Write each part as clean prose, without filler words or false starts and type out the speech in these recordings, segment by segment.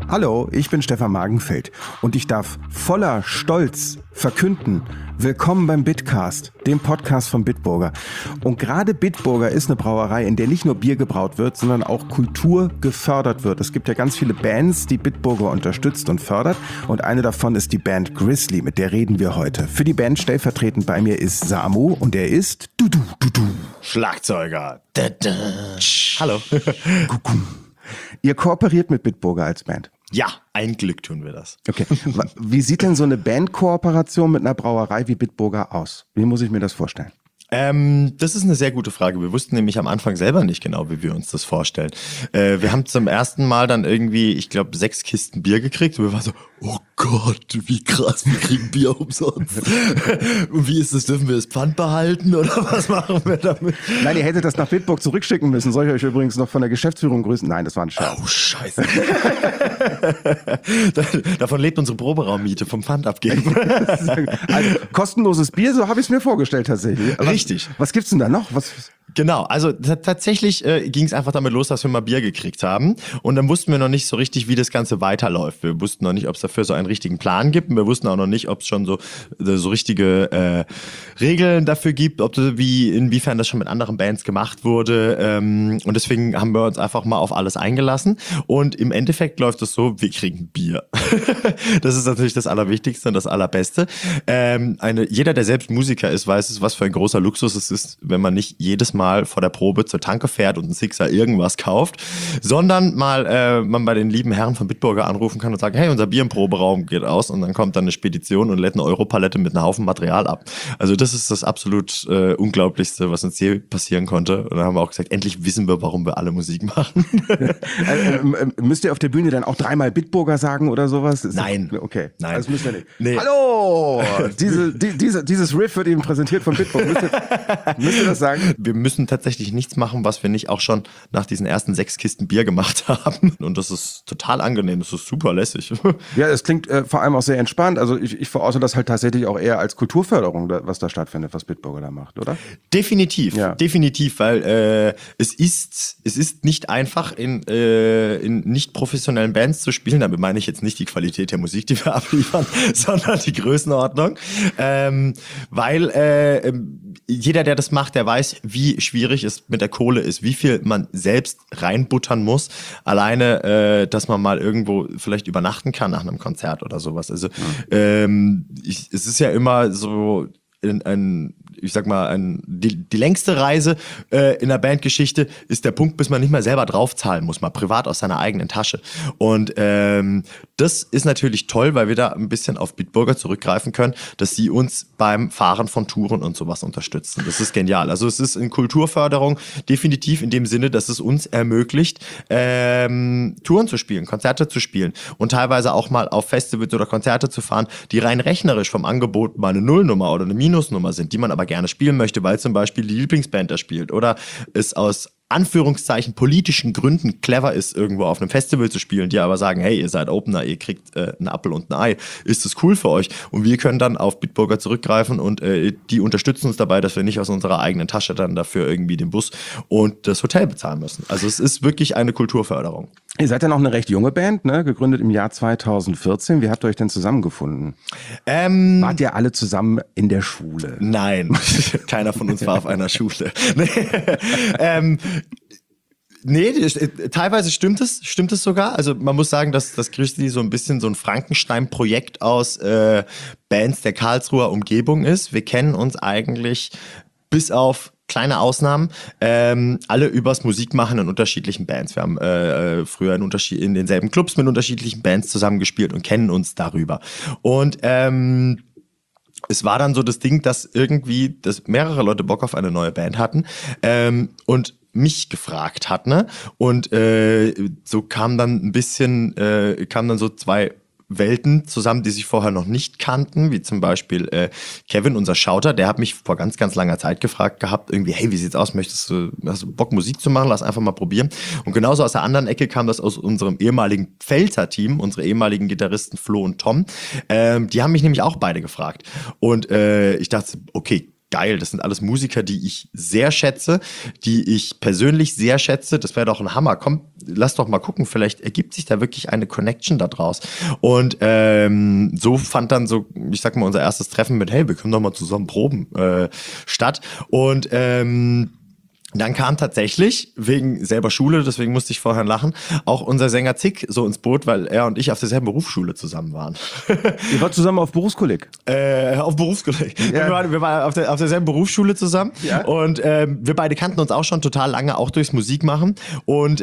Hallo, ich bin Stefan Magenfeld und ich darf voller Stolz verkünden, willkommen beim Bitcast, dem Podcast von Bitburger. Und gerade Bitburger ist eine Brauerei, in der nicht nur Bier gebraut wird, sondern auch Kultur gefördert wird. Es gibt ja ganz viele Bands, die Bitburger unterstützt und fördert und eine davon ist die Band Grizzly, mit der reden wir heute. Für die Band stellvertretend bei mir ist Samu und er ist Schlagzeuger. Hallo. Ihr kooperiert mit Bitburger als Band? Ja, ein Glück tun wir das. Okay. Wie sieht denn so eine Bandkooperation mit einer Brauerei wie Bitburger aus? Wie muss ich mir das vorstellen? Das ist eine sehr gute Frage. Wir wussten nämlich am Anfang selber nicht genau, wie wir uns das vorstellen. Wir haben zum ersten Mal dann irgendwie, ich glaube, 6 Kisten Bier gekriegt und wir waren so, oh Gott, wie krass, wir kriegen Bier umsonst. Und wie ist das, dürfen wir das Pfand behalten oder was machen wir damit? Nein, ihr hättet das nach Bitburg zurückschicken müssen. Soll ich euch übrigens noch von der Geschäftsführung grüßen? Nein, das war ein Scherz. Oh, scheiße. Davon lebt unsere Proberaummiete, vom Pfand abgeben. Also, kostenloses Bier, so habe ich es mir vorgestellt tatsächlich. Aber richtig. Was gibt's denn da noch? Genau, also tatsächlich ging es einfach damit los, dass wir mal Bier gekriegt haben und dann wussten wir noch nicht so richtig, wie das Ganze weiterläuft. Wir wussten noch nicht, ob es dafür so einen richtigen Plan gibt und wir wussten auch noch nicht, ob es schon so richtige Regeln dafür gibt, inwiefern das schon mit anderen Bands gemacht wurde und deswegen haben wir uns einfach mal auf alles eingelassen und im Endeffekt läuft es so, wir kriegen Bier. Das ist natürlich das Allerwichtigste und das Allerbeste. Jeder, der selbst Musiker ist, weiß es, was für ein großer Luxus es ist, wenn man nicht jedes Mal vor der Probe zur Tanke fährt und einen Sixer irgendwas kauft, sondern mal man bei den lieben Herren von Bitburger anrufen kann und sagen, hey, unser Bier im Proberaum geht aus und dann kommt dann eine Spedition und lädt eine Europalette mit einem Haufen Material ab. Also das ist das absolut Unglaublichste, was uns je passieren konnte. Und dann haben wir auch gesagt, endlich wissen wir, warum wir alle Musik machen. Müsst ihr auf der Bühne dann auch 3-mal Bitburger sagen oder sowas? Nein. Okay. Nein. Das müsst ihr nicht. Nee. Hallo! Dieses Riff wird eben präsentiert von Bitburger. Müsst ihr das sagen? Wir müssen tatsächlich nichts machen, was wir nicht auch schon nach diesen ersten 6 Kisten Bier gemacht haben. Und das ist total angenehm, das ist super lässig. Ja, es klingt vor allem auch sehr entspannt. Also ich verorte das halt tatsächlich auch eher als Kulturförderung, was da stattfindet, was Bitburger da macht, oder? Definitiv, ja. Definitiv, weil es ist nicht einfach, in nicht professionellen Bands zu spielen. Damit meine ich jetzt nicht die Qualität der Musik, die wir abliefern, sondern die Größenordnung. Weil jeder, der das macht, der weiß, wie schwierig es mit der Kohle ist, wie viel man selbst reinbuttern muss, alleine, dass man mal irgendwo vielleicht übernachten kann nach einem Konzert oder sowas. Also es ist ja immer so die längste Reise in der Bandgeschichte ist der Punkt, bis man nicht mehr selber draufzahlen muss, mal privat aus seiner eigenen Tasche. Und das ist natürlich toll, weil wir da ein bisschen auf Bitburger zurückgreifen können, dass sie uns beim Fahren von Touren und sowas unterstützen. Das ist genial. Also es ist in Kulturförderung definitiv in dem Sinne, dass es uns ermöglicht, Touren zu spielen, Konzerte zu spielen und teilweise auch mal auf Festivals oder Konzerte zu fahren, die rein rechnerisch vom Angebot mal eine Nullnummer oder eine Minusnummer sind, die man aber gerne spielen möchte, weil zum Beispiel die Lieblingsband da spielt oder es aus Anführungszeichen politischen Gründen clever ist, irgendwo auf einem Festival zu spielen, die aber sagen, hey, ihr seid Opener, ihr kriegt einen Apfel und ein Ei, ist das cool für euch? Und wir können dann auf Bitburger zurückgreifen und die unterstützen uns dabei, dass wir nicht aus unserer eigenen Tasche dann dafür irgendwie den Bus und das Hotel bezahlen müssen. Also es ist wirklich eine Kulturförderung. Ihr seid ja noch eine recht junge Band, ne? Gegründet im Jahr 2014. Wie habt ihr euch denn zusammengefunden? Wart ihr alle zusammen in der Schule? Nein, keiner von uns war auf einer Schule. Nee, teilweise stimmt es sogar. Also man muss sagen, dass das Grizzly so ein bisschen so ein Frankenstein-Projekt aus Bands der Karlsruher Umgebung ist. Wir kennen uns eigentlich bis auf kleine Ausnahmen, alle übers Musikmachen in unterschiedlichen Bands. Wir haben früher in denselben Clubs mit unterschiedlichen Bands zusammengespielt und kennen uns darüber. Und es war dann so das Ding, dass mehrere Leute Bock auf eine neue Band hatten und mich gefragt hat, ne? Und so kamen dann so 2 Welten zusammen, die sich vorher noch nicht kannten, wie zum Beispiel Kevin, unser Schauter, der hat mich vor ganz, ganz langer Zeit gefragt gehabt, irgendwie, hey, wie sieht's aus, hast du Bock Musik zu machen, lass einfach mal probieren. Und genauso aus der anderen Ecke kam das aus unserem ehemaligen Pfälzer-Team, unsere ehemaligen Gitarristen Flo und Tom, die haben mich nämlich auch beide gefragt. Und ich dachte, okay, geil. Das sind alles Musiker, die ich sehr schätze, die ich persönlich sehr schätze. Das wäre doch ein Hammer. Komm, lass doch mal gucken. Vielleicht ergibt sich da wirklich eine Connection da draus. Und so fand dann so, ich sag mal, unser erstes Treffen mit, hey, wir können doch mal zusammen proben, statt. Und dann kam tatsächlich, wegen selber Schule, deswegen musste ich vorher lachen, auch unser Sänger Zick so ins Boot, weil er und ich auf derselben Berufsschule zusammen waren. Ihr wart zusammen auf Berufskolleg? Auf Berufskolleg. Ja. Wir waren auf derselben Berufsschule zusammen. Ja. Und wir beide kannten uns auch schon total lange, auch durchs Musikmachen. Und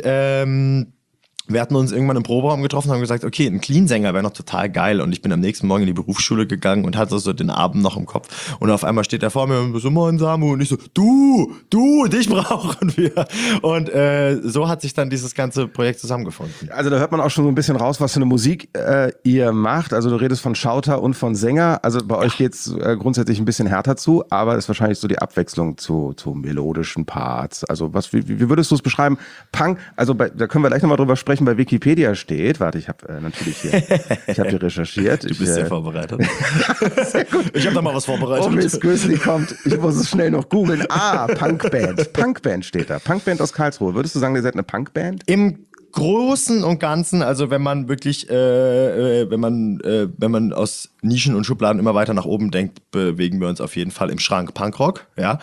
wir hatten uns irgendwann im Proberaum getroffen und haben gesagt, okay, ein Clean-Sänger wäre noch total geil. Und ich bin am nächsten Morgen in die Berufsschule gegangen und hatte so den Abend noch im Kopf. Und auf einmal steht er vor mir und so, moin Samu. Und ich so, du, dich brauchen wir. Und so hat sich dann dieses ganze Projekt zusammengefunden. Also da hört man auch schon so ein bisschen raus, was für eine Musik ihr macht. Also du redest von Schauter und von Sänger. Also bei euch geht's grundsätzlich ein bisschen härter zu, aber ist wahrscheinlich so die Abwechslung zu melodischen Parts. Also wie würdest du es beschreiben? Punk, also da können wir gleich nochmal drüber sprechen. Bei Wikipedia steht, warte, ich habe natürlich hier, recherchiert. Du bist sehr vorbereitet. Sehr gut. Ich habe da mal was vorbereitet. Oh Mist, Grizzly kommt. Ich muss es schnell noch googeln. Punkband. Punkband steht da. Punkband aus Karlsruhe. Würdest du sagen, ihr seid eine Punkband? Im Großen und Ganzen, also wenn man wirklich, wenn man aus Nischen und Schubladen immer weiter nach oben denkt, bewegen wir uns auf jeden Fall im Schrank Punkrock. Ja,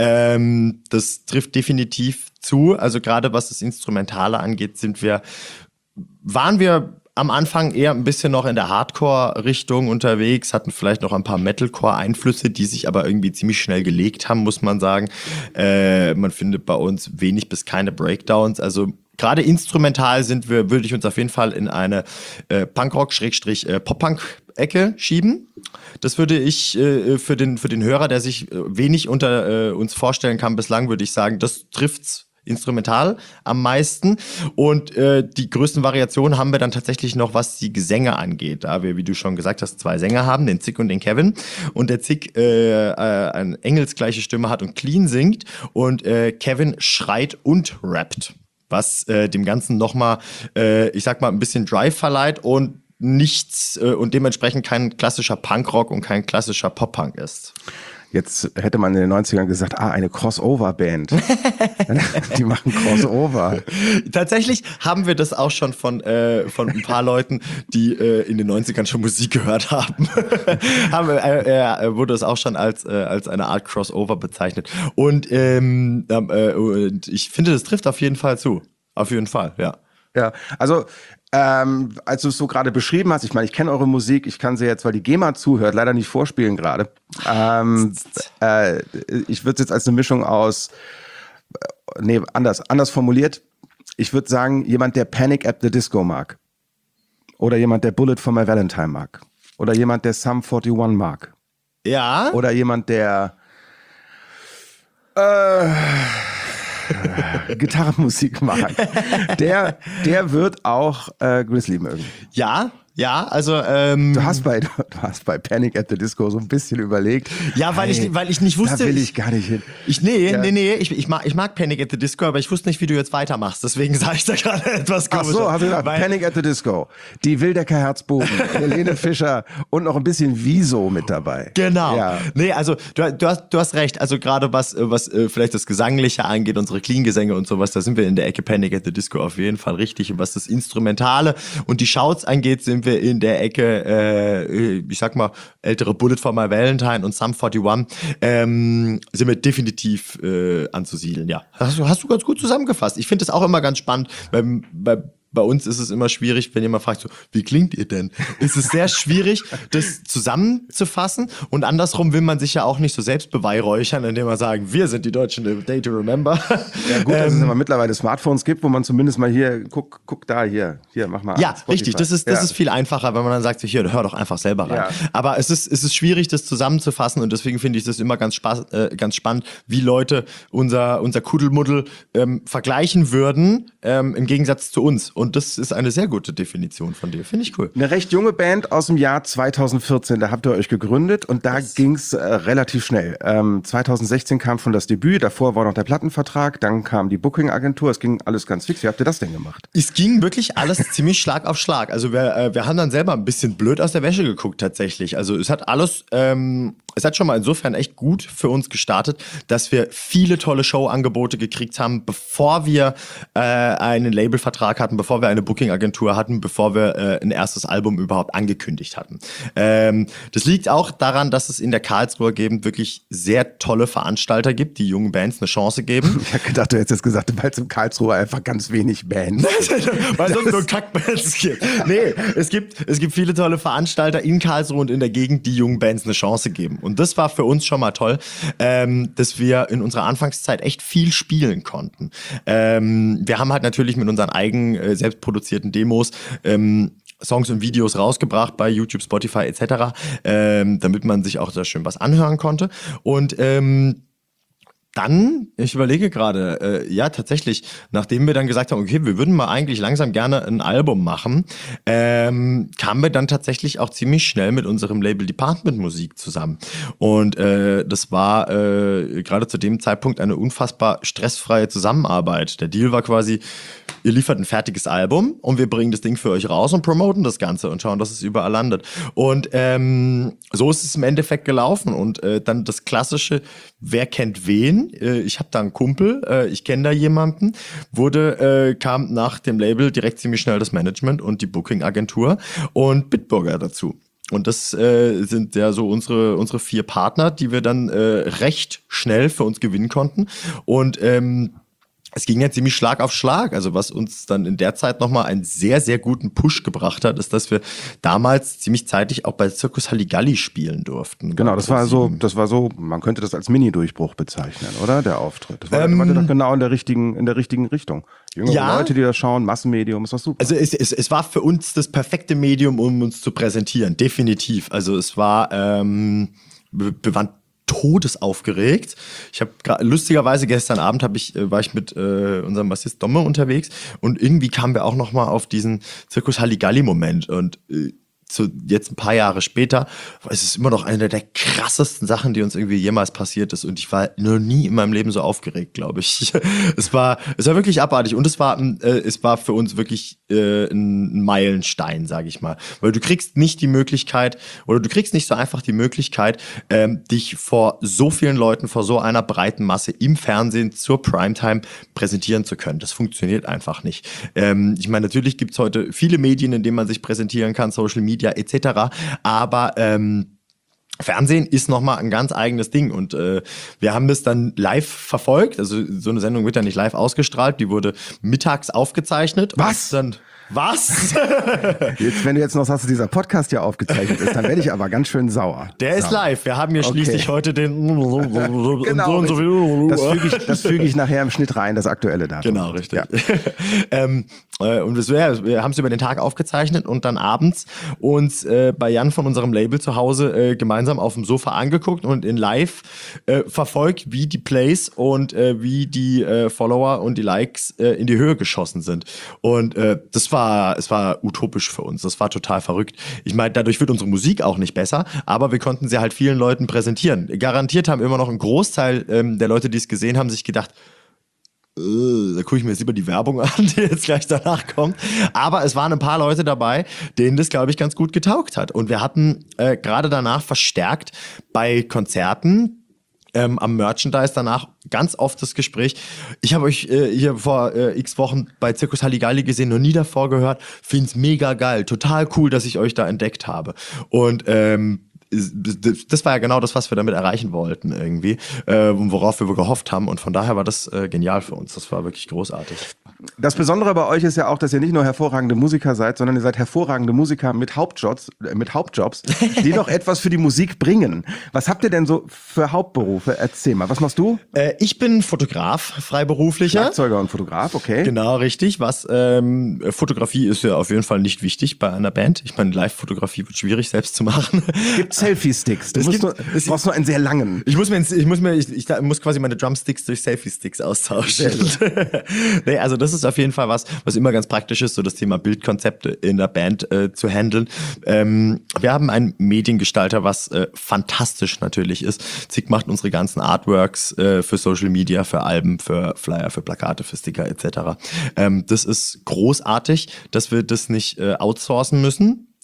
das trifft definitiv zu. Also gerade was das Instrumentale angeht, waren wir am Anfang eher ein bisschen noch in der Hardcore-Richtung unterwegs, hatten vielleicht noch ein paar Metalcore-Einflüsse, die sich aber irgendwie ziemlich schnell gelegt haben, muss man sagen. Man findet bei uns wenig bis keine Breakdowns. Also gerade instrumental würde ich uns auf jeden Fall in eine Punkrock-Pop-Punk-Ecke schieben. Das würde ich für den Hörer, der sich wenig unter uns vorstellen kann bislang, würde ich sagen, das trifft's instrumental am meisten. Und die größten Variationen haben wir dann tatsächlich noch, was die Gesänge angeht. Da wir, wie du schon gesagt hast, 2 Sänger haben, den Zick und den Kevin. Und der Zick eine engelsgleiche Stimme hat und clean singt. Und Kevin schreit und rappt. Was dem Ganzen nochmal, ich sag mal, ein bisschen Drive verleiht und nichts und dementsprechend kein klassischer Punkrock und kein klassischer Pop-Punk ist. Jetzt hätte man in den 90ern gesagt, eine Crossover-Band. Die machen Crossover. Tatsächlich haben wir das auch schon von ein paar Leuten, die in den 90ern schon Musik gehört haben. Wurde es auch schon als eine Art Crossover bezeichnet. Und ich finde, das trifft auf jeden Fall zu. Auf jeden Fall, ja. Ja, also als du es so gerade beschrieben hast, ich meine, ich kenne eure Musik, ich kann sie jetzt, weil die GEMA zuhört, leider nicht vorspielen gerade. Ich würde es jetzt als eine Mischung aus, anders formuliert. Ich würde sagen, jemand, der Panic at the Disco mag. Oder jemand, der Bullet for My Valentine mag. Oder jemand, der Sum 41 mag. Ja. Oder jemand, der Gitarrenmusik mag, der wird auch Grizzly mögen. Ja, also du hast bei Panic at the Disco so ein bisschen überlegt. Ja, weil ich nicht wusste. Da will ich gar nicht hin. Ich mag Panic at the Disco, aber ich wusste nicht, wie du jetzt weitermachst. Deswegen sage ich da gerade etwas komisch. Ach so, hast du gesagt, Panic at the Disco. Die Wildecker Herzbuben, Helene Fischer und noch ein bisschen Wieso mit dabei. Genau. Ja. Nee, also du hast recht. Also gerade was vielleicht das Gesangliche angeht, unsere Clean-Gesänge und sowas, da sind wir in der Ecke Panic at the Disco auf jeden Fall richtig. Und was das Instrumentale und die Shouts angeht, sind wir in der Ecke, ich sag mal, ältere Bullet for My Valentine und Sum 41, sind wir definitiv anzusiedeln, ja. Hast du ganz gut zusammengefasst. Ich finde es auch immer ganz spannend, bei uns ist es immer schwierig, wenn jemand fragt, so, wie klingt ihr denn? Ist es sehr schwierig, das zusammenzufassen und andersrum will man sich ja auch nicht so selbst beweihräuchern, indem man sagen, wir sind die Deutschen, a day to remember. Ja gut, dass es immer mittlerweile Smartphones gibt, wo man zumindest mal hier, guck da, hier, mach mal. Ja, richtig, das ist viel einfacher, wenn man dann sagt, so, hier, hör doch einfach selber rein. Ja. Aber es ist schwierig, das zusammenzufassen und deswegen finde ich das immer ganz spannend, wie Leute unser Kuddelmuddel vergleichen würden, im Gegensatz zu uns. Und das ist eine sehr gute Definition von dir. Finde ich cool. Eine recht junge Band aus dem Jahr 2014, da habt ihr euch gegründet und da ging's relativ schnell. 2016 kam schon das Debüt, davor war noch der Plattenvertrag, dann kam die Booking-Agentur, es ging alles ganz fix. Wie habt ihr das denn gemacht? Es ging wirklich alles ziemlich Schlag auf Schlag. Also wir haben dann selber ein bisschen blöd aus der Wäsche geguckt tatsächlich. Also es hat alles es hat schon mal insofern echt gut für uns gestartet, dass wir viele tolle Showangebote gekriegt haben, bevor wir einen Labelvertrag hatten, bevor wir eine Booking-Agentur hatten, bevor wir ein erstes Album überhaupt angekündigt hatten. Das liegt auch daran, dass es in der Karlsruher Gegend wirklich sehr tolle Veranstalter gibt, die jungen Bands eine Chance geben. Ich habe gedacht, du hättest jetzt gesagt, weil es im Karlsruhe einfach ganz wenig Bands. Weil es nur Kackbands gibt. Nee, es gibt viele tolle Veranstalter in Karlsruhe und in der Gegend, die jungen Bands eine Chance geben. Und das war für uns schon mal toll, dass wir in unserer Anfangszeit echt viel spielen konnten. Wir haben halt natürlich mit unseren eigenen selbst produzierten Demos Songs und Videos rausgebracht bei YouTube, Spotify etc., damit man sich auch da schön was anhören konnte. Und dann, ich überlege gerade, ja tatsächlich, nachdem wir dann gesagt haben, okay, wir würden mal eigentlich langsam gerne ein Album machen, kamen wir dann tatsächlich auch ziemlich schnell mit unserem Label Department Musik zusammen. Und das war gerade zu dem Zeitpunkt eine unfassbar stressfreie Zusammenarbeit. Der Deal war quasi, ihr liefert ein fertiges Album und wir bringen das Ding für euch raus und promoten das Ganze und schauen, dass es überall landet. Und so ist es im Endeffekt gelaufen. Und dann das klassische, wer kennt wen? Ich habe da einen Kumpel, ich kenne da jemanden, kam nach dem Label direkt ziemlich schnell das Management und die Booking-Agentur und Bitburger dazu. Und das sind ja so unsere 4 Partner, die wir dann recht schnell für uns gewinnen konnten. Und es ging ja ziemlich Schlag auf Schlag. Also was uns dann in der Zeit nochmal einen sehr, sehr guten Push gebracht hat, ist, dass wir damals ziemlich zeitig auch bei Circus Halligalli spielen durften. Genau, das war so, man könnte das als Mini-Durchbruch bezeichnen, oder? Der Auftritt. Das war doch genau in der richtigen Richtung. Jüngere Leute, die das schauen, Massenmedium, ist doch super. Also es war für uns das perfekte Medium, um uns zu präsentieren. Definitiv. Also es war, wir waren todesaufgeregt. Ich habe lustigerweise gestern Abend war ich mit unserem Bassist Domme unterwegs und irgendwie kamen wir auch noch mal auf diesen Circus Halligalli-Moment und so jetzt ein paar Jahre später, es ist immer noch eine der krassesten Sachen, die uns irgendwie jemals passiert ist und ich war noch nie in meinem Leben so aufgeregt, glaube ich. Es war wirklich abartig und es war für uns wirklich ein Meilenstein, sage ich mal, weil du kriegst nicht so einfach die Möglichkeit, dich vor so vielen Leuten, vor so einer breiten Masse im Fernsehen zur Primetime präsentieren zu können. Das funktioniert einfach nicht. Ich meine, natürlich gibt's heute viele Medien, in denen man sich präsentieren kann, Social Media etc., aber Fernsehen ist nochmal ein ganz eigenes Ding und wir haben das dann live verfolgt, also so eine Sendung wird ja nicht live ausgestrahlt, die wurde mittags aufgezeichnet. Was? Jetzt, wenn du jetzt noch sagst, dass dieser Podcast ja aufgezeichnet ist, dann werde ich aber ganz schön sauer. Der ist live. Wir haben hier schließlich heute den genau, so das füge ich nachher im Schnitt rein, das aktuelle Datum. Genau, richtig. Ja. Und wir haben es über den Tag aufgezeichnet und dann abends uns bei Jan von unserem Label zu Hause gemeinsam auf dem Sofa angeguckt und in live verfolgt, wie die Plays und wie die Follower und die Likes in die Höhe geschossen sind. Und es war utopisch für uns. Das war total verrückt. Ich meine, dadurch wird unsere Musik auch nicht besser, aber wir konnten sie halt vielen Leuten präsentieren. Garantiert haben immer noch ein Großteil der Leute, die es gesehen haben, sich gedacht, da gucke ich mir jetzt lieber die Werbung an, die jetzt gleich danach kommt. Aber es waren ein paar Leute dabei, denen das, glaube ich, ganz gut getaugt hat. Und wir hatten gerade danach verstärkt bei Konzerten am Merchandise danach ganz oft das Gespräch. Ich habe euch hier vor x Wochen bei Circus Halligalli gesehen, noch nie davor gehört. Find's mega geil, total cool, dass ich euch da entdeckt habe. Und das war ja genau das, was wir damit erreichen wollten irgendwie, worauf wir gehofft haben. Und von daher war das genial für uns. Das war wirklich großartig. Das Besondere bei euch ist ja auch, dass ihr nicht nur hervorragende Musiker seid, sondern ihr seid hervorragende Musiker mit Hauptjobs, die noch etwas für die Musik bringen. Was habt ihr denn so für Hauptberufe? Erzähl mal, was machst du? Ich bin Fotograf, freiberuflicher. Schlagzeuger und Fotograf, okay. Genau, richtig. Fotografie ist ja auf jeden Fall nicht wichtig bei einer Band. Ich meine, Live-Fotografie wird schwierig selbst zu machen. Gibt Selfie-Sticks. Du brauchst nur einen sehr langen. Ich muss quasi meine Drumsticks durch Selfie-Sticks austauschen. Nee, also das ist auf jeden Fall was immer ganz praktisch ist, so das Thema Bildkonzepte in der Band zu handeln. Wir haben einen Mediengestalter, was fantastisch natürlich ist. Zick macht unsere ganzen Artworks für Social Media, für Alben, für Flyer, für Plakate, für Sticker etc. Das ist großartig, dass wir das nicht outsourcen müssen.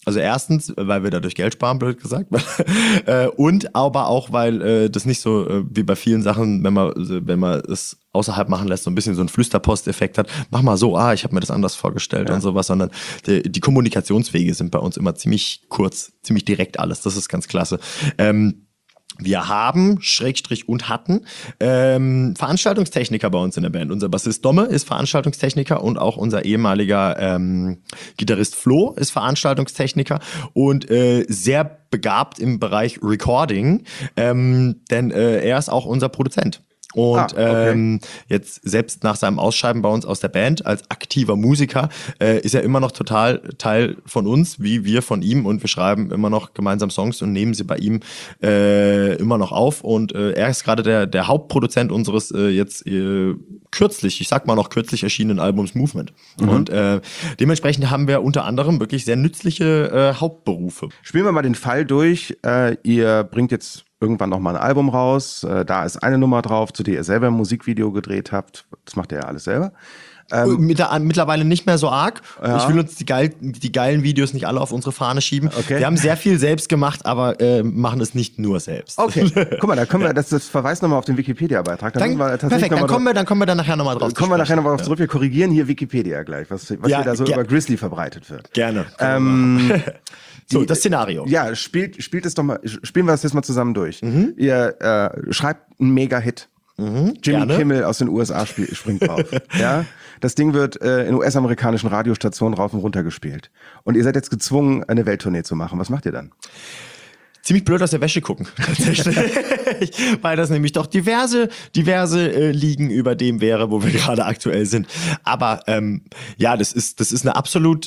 Also erstens, weil wir dadurch Geld sparen, blöd gesagt. Und aber auch, weil das nicht so wie bei vielen Sachen, wenn man es außerhalb machen lässt, so ein bisschen so einen Flüsterpost-Effekt hat. Mach mal so, ich habe mir das anders vorgestellt und sowas, sondern die Kommunikationswege sind bei uns immer ziemlich kurz, ziemlich direkt alles. Das ist ganz klasse. Wir haben, und hatten, Veranstaltungstechniker bei uns in der Band. Unser Bassist Domme ist Veranstaltungstechniker und auch unser ehemaliger Gitarrist Flo ist Veranstaltungstechniker und sehr begabt im Bereich Recording, denn er ist auch unser Produzent. Und okay. jetzt selbst nach seinem Ausscheiden bei uns aus der Band als aktiver Musiker ist er immer noch total Teil von uns, wie wir von ihm, und wir schreiben immer noch gemeinsam Songs und nehmen sie bei ihm immer noch auf, und er ist gerade der Hauptproduzent unseres kürzlich erschienenen Albums Movement. Und dementsprechend haben wir unter anderem wirklich sehr nützliche Hauptberufe. Spielen wir mal den Fall durch. Ihr bringt jetzt irgendwann nochmal ein Album raus. Da ist eine Nummer drauf, zu der ihr selber ein Musikvideo gedreht habt. Das macht ihr ja alles selber. Mittlerweile nicht mehr so arg. Ja. Ich will uns die geilen Videos nicht alle auf unsere Fahne schieben. Okay. Wir haben sehr viel selbst gemacht, aber machen es nicht nur selbst. Okay, guck mal, da können wir, das verweist nochmal auf den Wikipedia-Beitrag. Perfekt, dann kommen wir dann nachher nochmal drauf. Kommen wir nachher nochmal drauf zurück. Wir korrigieren hier Wikipedia gleich, was hier da so über Grizzly verbreitet wird. Gerne. So, das Szenario. Ja, spielen wir das jetzt mal zusammen durch. Ihr schreibt einen Mega-Hit. Jimmy Kimmel aus den USA springt drauf. Ja, das Ding wird in US-amerikanischen Radiostationen rauf und runter gespielt. Und ihr seid jetzt gezwungen, eine Welttournee zu machen. Was macht ihr dann? Ziemlich blöd aus der Wäsche gucken, tatsächlich. Weil das nämlich doch diverse Ligen über dem wäre, wo wir gerade aktuell sind. Aber das ist eine absolut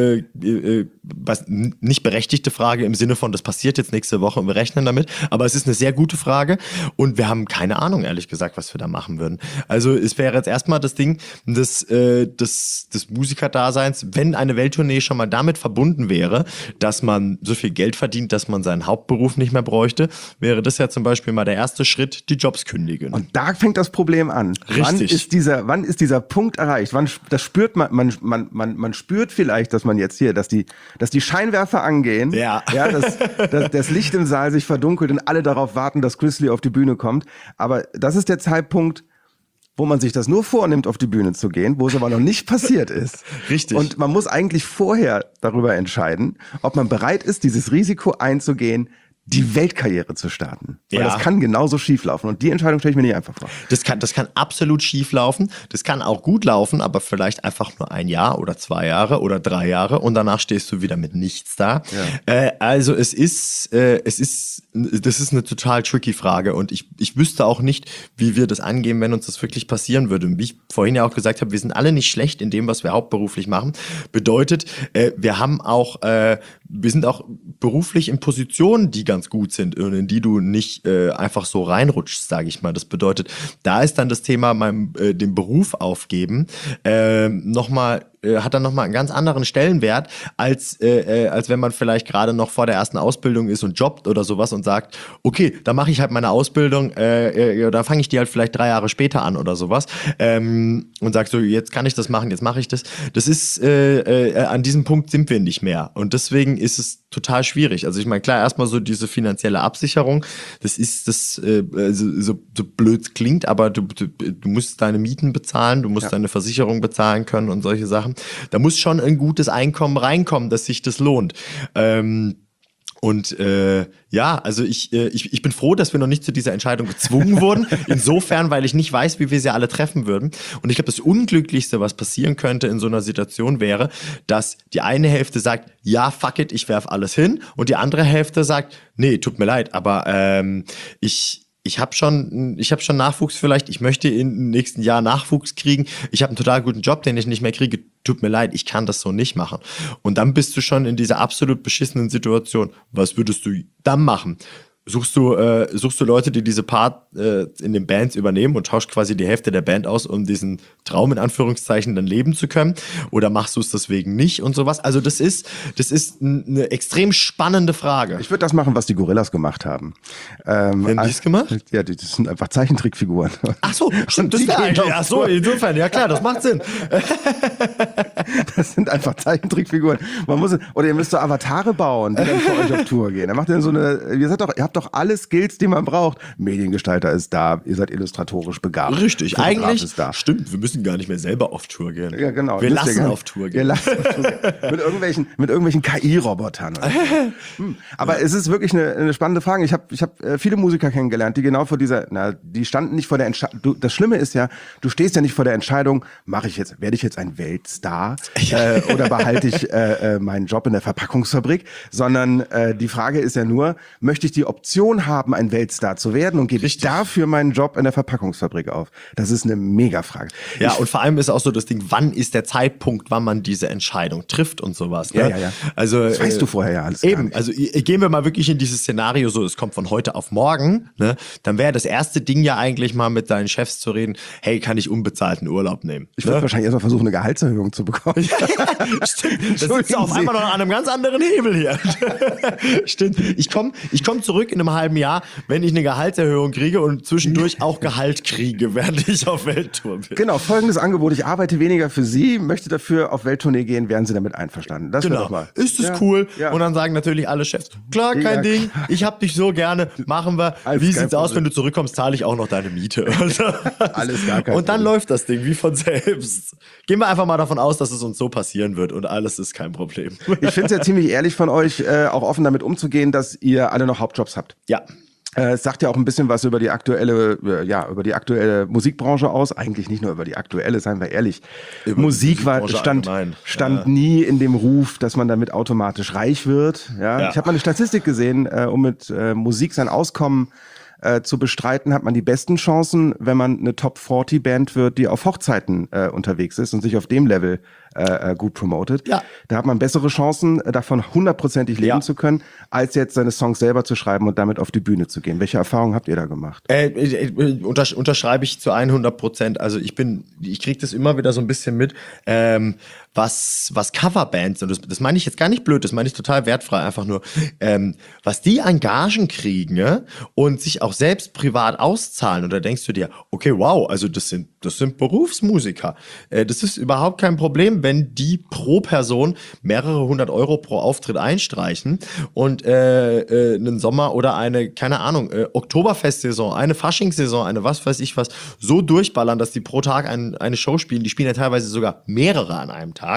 nicht berechtigte Frage im Sinne von, das passiert jetzt nächste Woche und wir rechnen damit. Aber es ist eine sehr gute Frage und wir haben keine Ahnung, ehrlich gesagt, was wir da machen würden. Also es wäre jetzt erstmal das Ding des Musikerdaseins, wenn eine Welttournee schon mal damit verbunden wäre, dass man so viel Geld verdient, dass man seinen Hauptberuf nicht mehr bräuchte, wäre das ja zum Beispiel mal der erste Schritt, die Jobs kündigen. Und da fängt das Problem an. Richtig. Wann ist dieser Punkt erreicht? Das spürt man spürt vielleicht, dass man jetzt hier, dass die Scheinwerfer angehen, dass das Licht im Saal sich verdunkelt und alle darauf warten, dass Grizzly auf die Bühne kommt. Aber das ist der Zeitpunkt, wo man sich das nur vornimmt, auf die Bühne zu gehen, wo es aber noch nicht passiert ist. Richtig. Und man muss eigentlich vorher darüber entscheiden, ob man bereit ist, dieses Risiko einzugehen, die Weltkarriere zu starten. Weil das kann genauso schief laufen. Und die Entscheidung stelle ich mir nicht einfach vor. Das kann absolut schief laufen. Das kann auch gut laufen, aber vielleicht einfach nur 1 Jahr oder 2 Jahre oder 3 Jahre und danach stehst du wieder mit nichts da. Ja. Also das ist eine total tricky Frage und ich wüsste auch nicht, wie wir das angehen, wenn uns das wirklich passieren würde. Und wie ich vorhin ja auch gesagt habe, wir sind alle nicht schlecht in dem, was wir hauptberuflich machen. Bedeutet, wir sind auch beruflich in Positionen, die ganz gut sind und in die du nicht einfach so reinrutschst, sage ich mal. Das bedeutet, da ist dann das Thema den Beruf aufgeben hat dann nochmal einen ganz anderen Stellenwert, als wenn man vielleicht gerade noch vor der ersten Ausbildung ist und jobbt oder sowas und sagt, okay, dann mache ich halt meine Ausbildung, da fange ich die halt vielleicht 3 Jahre später an oder sowas und sagst so, jetzt kann ich das machen, jetzt mache ich das. Das ist, an diesem Punkt sind wir nicht mehr und deswegen ist es total schwierig. Also ich meine, klar, erstmal so diese finanzielle Absicherung, das ist so blöd es klingt, aber du musst deine Mieten bezahlen, du musst deine Versicherung bezahlen können und solche Sachen. Da muss schon ein gutes Einkommen reinkommen, dass sich das lohnt. Also ich bin froh, dass wir noch nicht zu dieser Entscheidung gezwungen wurden. Insofern, weil ich nicht weiß, wie wir sie alle treffen würden. Und ich glaube, das Unglücklichste, was passieren könnte in so einer Situation wäre, dass die eine Hälfte sagt, ja, fuck it, ich werf alles hin. Und die andere Hälfte sagt, nee, tut mir leid, aber ich habe schon Nachwuchs vielleicht, ich möchte im nächsten Jahr Nachwuchs kriegen, ich habe einen total guten Job, den ich nicht mehr kriege, tut mir leid, ich kann das so nicht machen. Und dann bist du schon in dieser absolut beschissenen Situation. Was würdest du dann machen? suchst du Leute, die diese Part in den Bands übernehmen und tauscht quasi die Hälfte der Band aus, um diesen Traum in Anführungszeichen dann leben zu können? Oder machst du es deswegen nicht und sowas? Also das ist eine extrem spannende Frage. Ich würde das machen, was die Gorillas gemacht haben. Haben die es gemacht? Ja, das sind einfach Zeichentrickfiguren. Ach so, stimmt, das wäre eigentlich. Ach so, insofern, ja klar, das macht Sinn. Das sind einfach Zeichentrickfiguren. Oder ihr müsst so Avatare bauen, die dann für euch auf Tour gehen. Dann macht ihr so ihr habt doch alle Skills, die man braucht. Mediengestalter ist da, ihr seid illustratorisch begabt. Richtig, Fotograf eigentlich. ist da. Stimmt, wir müssen gar nicht mehr selber auf Tour gehen. Ja, genau. Wir lassen auf Tour gehen. Mit irgendwelchen KI-Robotern. Aber es ist wirklich eine spannende Frage. Ich hab viele Musiker kennengelernt, die genau vor die standen nicht vor der Entscheidung. Das Schlimme ist ja, du stehst ja nicht vor der Entscheidung, werde ich jetzt ein Weltstar oder behalte ich meinen Job in der Verpackungsfabrik, sondern die Frage ist ja nur, möchte ich die Option haben, ein Weltstar zu werden und gebe ich dafür meinen Job in der Verpackungsfabrik auf? Das ist eine Mega-Frage. Ja, und vor allem ist auch so das Ding, wann ist der Zeitpunkt, wann man diese Entscheidung trifft und sowas. Ne? Ja. Also, das weißt du vorher ja alles. Eben, also gehen wir mal wirklich in dieses Szenario so, es kommt von heute auf morgen, ne? Dann wäre das erste Ding ja eigentlich mal mit deinen Chefs zu reden, hey, kann ich unbezahlten Urlaub nehmen? Ich würde wahrscheinlich erstmal versuchen, eine Gehaltserhöhung zu bekommen. Stimmt, das ist ja auf einmal noch an einem ganz anderen Hebel hier. Stimmt, ich komm zurück in einem halben Jahr, wenn ich eine Gehaltserhöhung kriege und zwischendurch auch Gehalt kriege, während ich auf Welttour bin. Genau, folgendes Angebot, ich arbeite weniger für Sie, möchte dafür auf Welttournee gehen, wären Sie damit einverstanden? Das genau, mal. Ist das cool? Ja. Und dann sagen natürlich alle Chefs, klar, kein Ding, ich hab dich so gerne, machen wir. Wie sieht's aus, wenn du zurückkommst, zahle ich auch noch deine Miete. Alles gar kein Und dann Problem. läuft das Ding wie von selbst. Gehen wir einfach mal davon aus, dass es uns so passieren wird und alles ist kein Problem. Ich finde es ja ziemlich ehrlich von euch, auch offen damit umzugehen, dass ihr alle noch Hauptjobs habt. Ja. Es sagt ja auch ein bisschen was über die aktuelle Musikbranche aus. Eigentlich nicht nur über die aktuelle, seien wir ehrlich. Über Musik die stand nie in dem Ruf, dass man damit automatisch reich wird. Ja. Ich habe mal eine Statistik gesehen, um mit Musik sein Auskommen zu bestreiten, hat man die besten Chancen, wenn man eine Top-40-Band wird, die auf Hochzeiten unterwegs ist und sich auf dem Level gut promotet. Ja. Da hat man bessere Chancen, davon 100%ig leben zu können, als jetzt seine Songs selber zu schreiben und damit auf die Bühne zu gehen. Welche Erfahrungen habt ihr da gemacht? Unterschreibe ich zu 100%. Also ich kriege das immer wieder so ein bisschen mit, was Coverbands, und das meine ich jetzt gar nicht blöd, das meine ich total wertfrei, einfach nur, was die an Gagen kriegen, ja, und sich auch selbst privat auszahlen. Und da denkst du dir, okay, wow, also das sind Berufsmusiker. Das ist überhaupt kein Problem, wenn die pro Person mehrere 100 Euro pro Auftritt einstreichen und einen Sommer oder eine, keine Ahnung, Oktoberfestsaison, eine Faschingssaison, eine was weiß ich was, so durchballern, dass die pro Tag eine Show spielen. Die spielen ja teilweise sogar mehrere an einem Tag.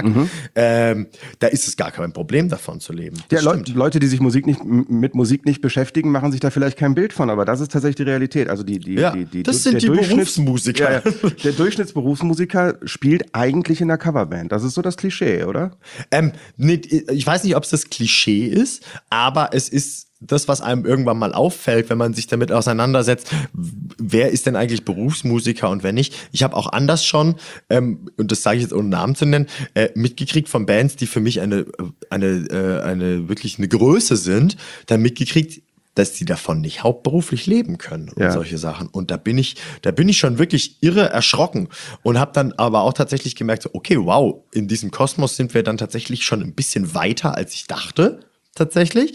Da ist es gar kein Problem, davon zu leben. Ja, Leute, die sich mit Musik nicht beschäftigen, machen sich da vielleicht kein Bild von, aber das ist tatsächlich die Realität. Also das sind die Berufsmusiker. Ja. Der Durchschnittsberufsmusiker spielt eigentlich in der Coverband. Das ist so das Klischee, oder? Ich weiß nicht, ob es das Klischee ist, aber es ist das, was einem irgendwann mal auffällt, wenn man sich damit auseinandersetzt, wer ist denn eigentlich Berufsmusiker und wer nicht. Ich habe auch anders schon, und das sage ich jetzt ohne Namen zu nennen, mitgekriegt von Bands, die für mich eine wirklich eine Größe sind, dann mitgekriegt, dass die davon nicht hauptberuflich leben können und solche Sachen. Und da bin ich schon wirklich irre erschrocken und habe dann aber auch tatsächlich gemerkt, so, okay, wow, in diesem Kosmos sind wir dann tatsächlich schon ein bisschen weiter, als ich dachte, tatsächlich.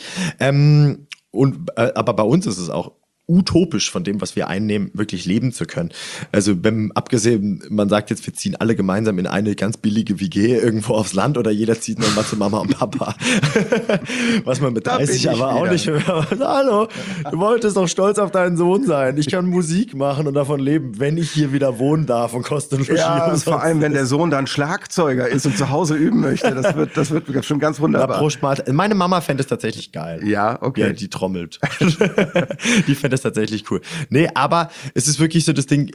Aber bei uns ist es auch utopisch, von dem, was wir einnehmen, wirklich leben zu können. Also abgesehen, man sagt jetzt, wir ziehen alle gemeinsam in eine ganz billige WG irgendwo aufs Land oder jeder zieht nochmal zu Mama und Papa. Was man mit 30 aber auch nicht mehr. Hallo, du wolltest doch stolz auf deinen Sohn sein. Ich kann Musik machen und davon leben, wenn ich hier wieder wohnen darf und kostenlos. Ja, vor allem, wenn der Sohn dann Schlagzeuger ist und zu Hause üben möchte. Das wird schon ganz wunderbar. Meine Mama fände es tatsächlich geil. Ja, okay. Ja, die trommelt. Die fände es tatsächlich cool. Nee, aber es ist wirklich so das Ding,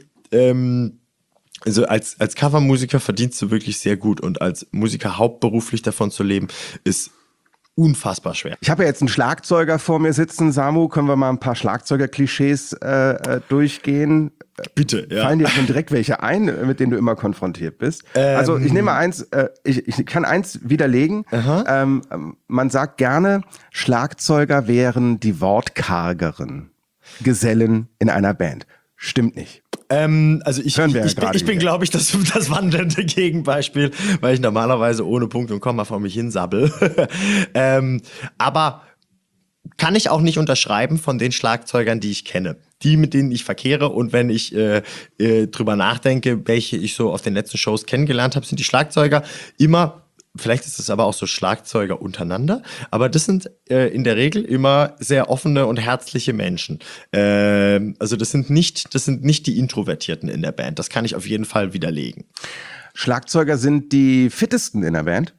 also als Covermusiker verdienst du wirklich sehr gut und als Musiker hauptberuflich davon zu leben, ist unfassbar schwer. Ich habe ja jetzt einen Schlagzeuger vor mir sitzen. Samu, können wir mal ein paar Schlagzeuger-Klischees durchgehen? Bitte, ja. Fallen dir schon direkt welche ein, mit denen du immer konfrontiert bist? Also ich nehme eins, ich kann eins widerlegen. Man sagt gerne, Schlagzeuger wären die wortkargeren Gesellen in einer Band. Stimmt nicht. Also ich bin, glaube ich, das wandelnde Gegenbeispiel, weil ich normalerweise ohne Punkt und Komma vor mich hinsabbel. Aber kann ich auch nicht unterschreiben von den Schlagzeugern, die ich kenne. Die, mit denen ich verkehre, und wenn ich drüber nachdenke, welche ich so auf den letzten Shows kennengelernt habe, sind die Schlagzeuger immer, vielleicht ist es aber auch so Schlagzeuger untereinander, aber das sind in der Regel immer sehr offene und herzliche Menschen. Also das sind nicht die Introvertierten in der Band. Das kann ich auf jeden Fall widerlegen. Schlagzeuger sind die fittesten in der Band?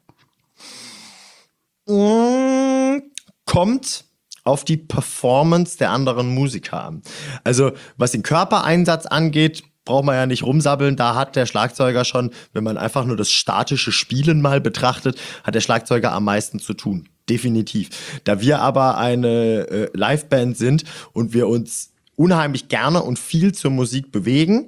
Kommt auf die Performance der anderen Musiker an. Also was den Körpereinsatz angeht, braucht man ja nicht rumsabbeln. Da hat der Schlagzeuger schon, wenn man einfach nur das statische Spielen mal betrachtet, hat der Schlagzeuger am meisten zu tun. Definitiv. Da wir aber eine Liveband sind und wir uns unheimlich gerne und viel zur Musik bewegen,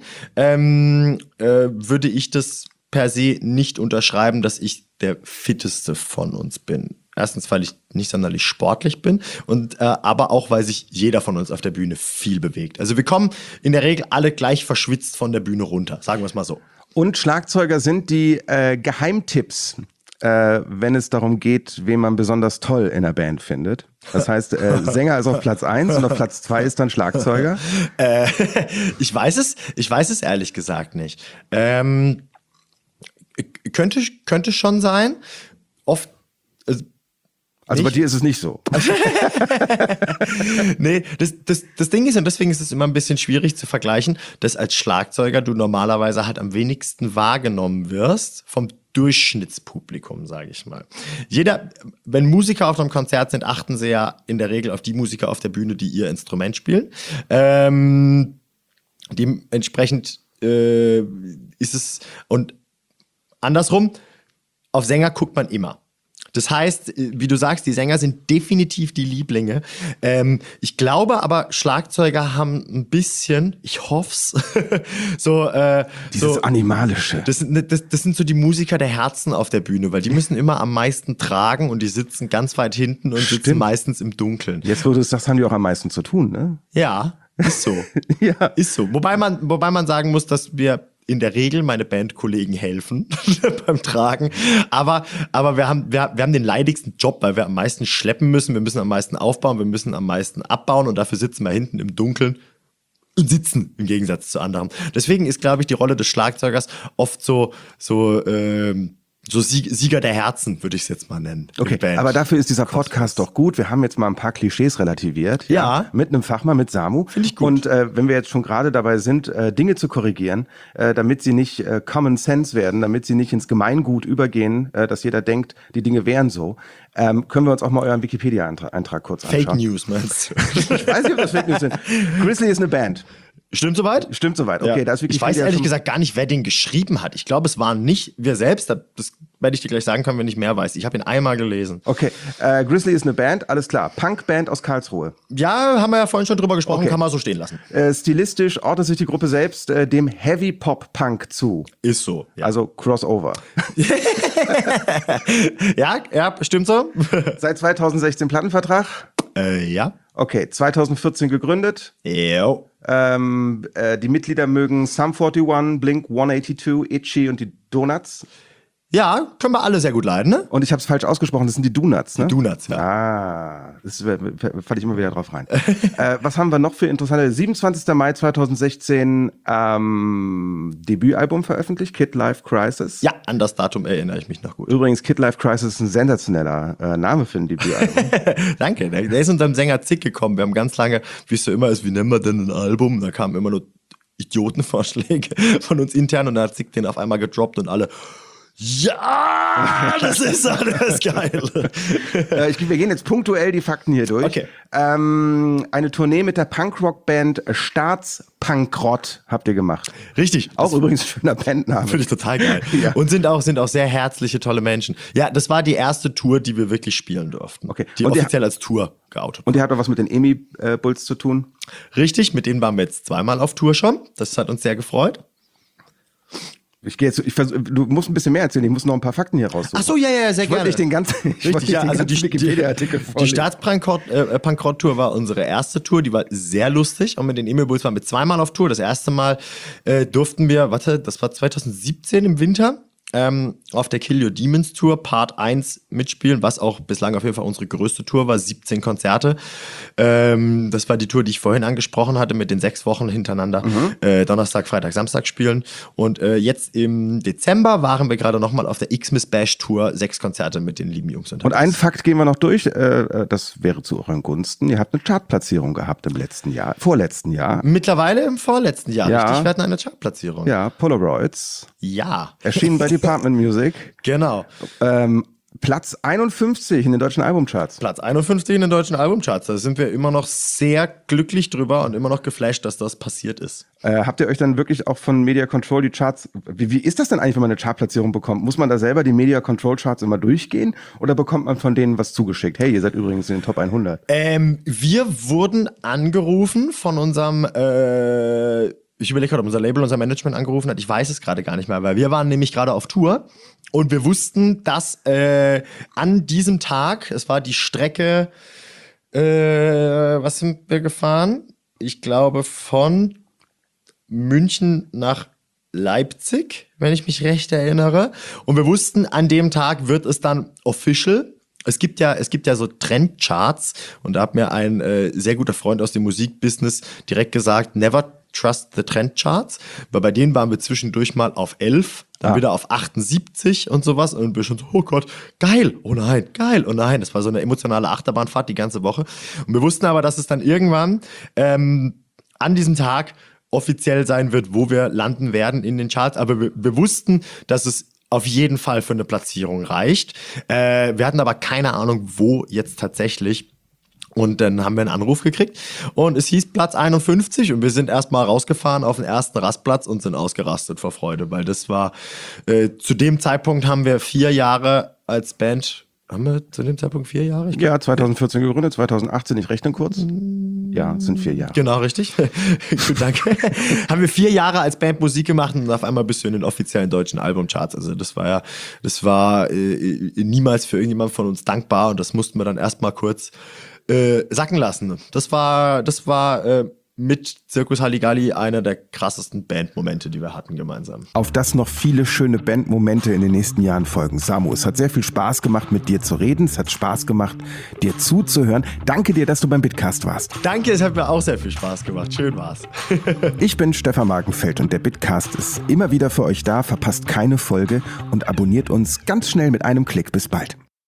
würde ich das per se nicht unterschreiben, dass ich der Fitteste von uns bin. Erstens, weil ich nicht sonderlich sportlich bin und aber auch, weil sich jeder von uns auf der Bühne viel bewegt. Also wir kommen in der Regel alle gleich verschwitzt von der Bühne runter, sagen wir es mal so. Und Schlagzeuger sind die Geheimtipps, wenn es darum geht, wen man besonders toll in der Band findet. Das heißt, Sänger ist auf Platz 1 und auf Platz 2 ist dann Schlagzeuger. Ich weiß es ehrlich gesagt nicht. Könnte schon sein. Oft. Also bei dir ist es nicht so. Nee, das Ding ist, und deswegen ist es immer ein bisschen schwierig zu vergleichen, dass als Schlagzeuger du normalerweise halt am wenigsten wahrgenommen wirst vom Durchschnittspublikum, sage ich mal. Wenn Musiker auf einem Konzert sind, achten sie ja in der Regel auf die Musiker auf der Bühne, die ihr Instrument spielen. Dementsprechend ist es, und andersrum, auf Sänger guckt man immer. Das heißt, wie du sagst, die Sänger sind definitiv die Lieblinge. Ich glaube aber, Schlagzeuger haben ein bisschen, ich hoff's, dieses Animalische. Das sind so die Musiker der Herzen auf der Bühne, weil die müssen immer am meisten tragen und die sitzen ganz weit hinten und sitzen meistens im Dunkeln. Jetzt, wo du es sagst, haben die auch am meisten zu tun, ne? Ja, ist so. Ja. Ist so. Wobei man sagen muss, dass wir in der Regel meine Bandkollegen helfen beim Tragen. Aber wir haben den leidigsten Job, weil wir am meisten schleppen müssen. Wir müssen am meisten aufbauen, wir müssen am meisten abbauen und dafür sitzen wir hinten im Dunkeln und sitzen im Gegensatz zu anderen. Deswegen ist, glaube ich, die Rolle des Schlagzeugers oft so Sieger der Herzen, würde ich es jetzt mal nennen. Okay, aber dafür ist dieser Podcast doch gut. Wir haben jetzt mal ein paar Klischees relativiert. Ja. Mit einem Fachmann, mit Samu. Finde ich gut. Und wenn wir jetzt schon gerade dabei sind, Dinge zu korrigieren, damit sie nicht Common Sense werden, damit sie nicht ins Gemeingut übergehen, dass jeder denkt, die Dinge wären so, können wir uns auch mal euren Wikipedia-Eintrag kurz anschauen. Fake News, meinst du? Ich weiß nicht, ob das Fake News sind. Grizzly ist eine Band. Stimmt soweit? Stimmt soweit. Okay, ja. da ist Wikipedia. Ich weiß ehrlich gesagt gar nicht, wer den geschrieben hat. Ich glaube, es waren nicht wir selbst. Das werde ich dir gleich sagen können, wenn ich mehr weiß. Ich habe ihn einmal gelesen. Okay, Grizzly ist eine Band, alles klar. Punkband aus Karlsruhe. Ja, haben wir ja vorhin schon drüber gesprochen, Okay. Kann man so stehen lassen. Stilistisch ordnet sich die Gruppe selbst dem Heavy-Pop-Punk zu. Ist so. Ja, Also Crossover. ja, stimmt so. Seit 2016 Plattenvertrag. Ja. Okay, 2014 gegründet. Jo. Die Mitglieder mögen Sum 41, Blink 182, Itchy und die Donuts. Ja, können wir alle sehr gut leiden, ne? Und ich habe es falsch ausgesprochen, das sind die Donuts, ne? Donuts, ja. Ah, das falle ich immer wieder drauf rein. Was haben wir noch für interessante? 27. Mai 2016 Debütalbum veröffentlicht, Kid Life Crisis. Ja, an das Datum erinnere ich mich noch gut. Übrigens, Kid Life Crisis ist ein sensationeller Name für ein Debütalbum. Danke, der ist unserem Sänger Zick gekommen. Wir haben ganz lange, wie es so immer ist, wie nennen wir denn ein Album? Da kamen immer nur Idiotenvorschläge von uns intern und da hat Zick den auf einmal gedroppt und alle, Ja, das ist alles geil. Wir gehen jetzt punktuell die Fakten hier durch. Okay. Eine Tournee mit der Punkrock-Band Staatspunkrott habt ihr gemacht. Richtig. Auch übrigens ein schöner Bandname. Finde ich total geil. Ja. Und sind auch sehr herzliche, tolle Menschen. Ja, das war die erste Tour, die wir wirklich spielen durften. Okay. Die Und offiziell als Tour geoutet Und ihr habt auch was mit den Emi-Bulls zu tun? Richtig, mit denen waren wir jetzt zweimal auf Tour schon. Das hat uns sehr gefreut. Du musst ein bisschen mehr erzählen, ich muss noch ein paar Fakten hier raussuchen. Ach so, ja, sehr gerne. Ich wollte nicht den ganzen Wikipedia-Artikel vorlesen. Die Staatspunkrott-Tour war unsere erste Tour, die war sehr lustig. Und mit den Emi-Bulls waren wir zweimal auf Tour. Das erste Mal durften wir, das war 2017 im Winter, auf der Kill Your Demons Tour Part 1 mitspielen, was auch bislang auf jeden Fall unsere größte Tour war, 17 Konzerte. Das war die Tour, die ich vorhin angesprochen hatte, mit den 6 Wochen hintereinander. Donnerstag, Freitag, Samstag spielen. Und jetzt im Dezember waren wir gerade nochmal auf der Xmas Bash Tour, 6 Konzerte mit den lieben Jungs unterwegs. Und einen Fakt gehen wir noch durch, das wäre zu euren Gunsten. Ihr habt eine Chartplatzierung gehabt im vorletzten Jahr. Mittlerweile im vorletzten Jahr, Ja. richtig? Wir hatten eine Chartplatzierung. Ja, Polaroids. Ja. Erschienen bei Department Music. Genau. Platz 51 in den deutschen Albumcharts. Platz 51 in den deutschen Albumcharts. Da sind wir immer noch sehr glücklich drüber und immer noch geflasht, dass das passiert ist. Habt ihr euch dann wirklich auch von Media Control die Charts, wie ist das denn eigentlich, wenn man eine Chartplatzierung bekommt? Muss man da selber die Media Control Charts immer durchgehen oder bekommt man von denen was zugeschickt? Hey, ihr seid übrigens in den Top 100. Wir wurden angerufen von unserem, ich überlege gerade, ob unser Label, unser Management angerufen hat. Ich weiß es gerade gar nicht mehr, weil wir waren nämlich gerade auf Tour und wir wussten, dass an diesem Tag, es war die Strecke, was sind wir gefahren? Ich glaube von München nach Leipzig, wenn ich mich recht erinnere. Und wir wussten, an dem Tag wird es dann official. Es gibt ja so Trendcharts und da hat mir ein sehr guter Freund aus dem Musikbusiness direkt gesagt, never trust the Trendcharts, weil bei denen waren wir zwischendurch mal auf 11, dann wieder auf 78 und sowas und wir schon so, oh Gott, geil, oh nein, geil, oh nein. Das war so eine emotionale Achterbahnfahrt die ganze Woche. Und wir wussten aber, dass es dann irgendwann an diesem Tag offiziell sein wird, wo wir landen werden in den Charts, aber wir wussten, dass es auf jeden Fall für eine Platzierung reicht. Wir hatten aber keine Ahnung, wo jetzt tatsächlich. Und dann haben wir einen Anruf gekriegt und es hieß Platz 51 und wir sind erstmal rausgefahren auf den ersten Rastplatz und sind ausgerastet vor Freude, weil das war, zu dem Zeitpunkt haben wir 4 Jahre als Band, haben wir zu dem Zeitpunkt 4 Jahre? Ja, 2014 gegründet, 2018, ich rechne kurz. Ja, es sind 4 Jahre. Genau, richtig. Gut, danke. Haben wir 4 Jahre als Band Musik gemacht und auf einmal bist du in den offiziellen deutschen Albumcharts. Also das war niemals für irgendjemand von uns dankbar und das mussten wir dann erstmal kurz sacken lassen. Das war mit Circus Halligalli einer der krassesten Bandmomente, die wir hatten gemeinsam. Auf das noch viele schöne Bandmomente in den nächsten Jahren folgen. Samu, es hat sehr viel Spaß gemacht, mit dir zu reden. Es hat Spaß gemacht, dir zuzuhören. Danke dir, dass du beim Bitcast warst. Danke, es hat mir auch sehr viel Spaß gemacht. Schön war's. Ich bin Stefan Markenfeld und der Bitcast ist immer wieder für euch da. Verpasst keine Folge und abonniert uns ganz schnell mit einem Klick. Bis bald.